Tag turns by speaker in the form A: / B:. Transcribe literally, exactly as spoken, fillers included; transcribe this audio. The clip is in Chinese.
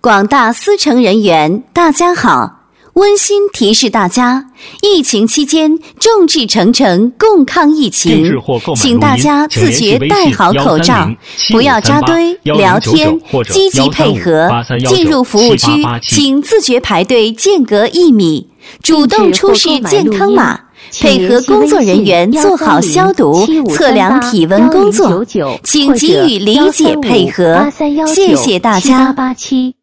A: 广大司乘人员，大家好！温馨提示大家，疫情期间众志成城共抗疫情，请大家自觉戴好口罩，不要扎堆聊天，积极配合。进入服务区，请自觉排队间隔一米，主动出示健康码，配合工作人员做好消毒、测量体温工作，请给予理解配合。谢谢大家。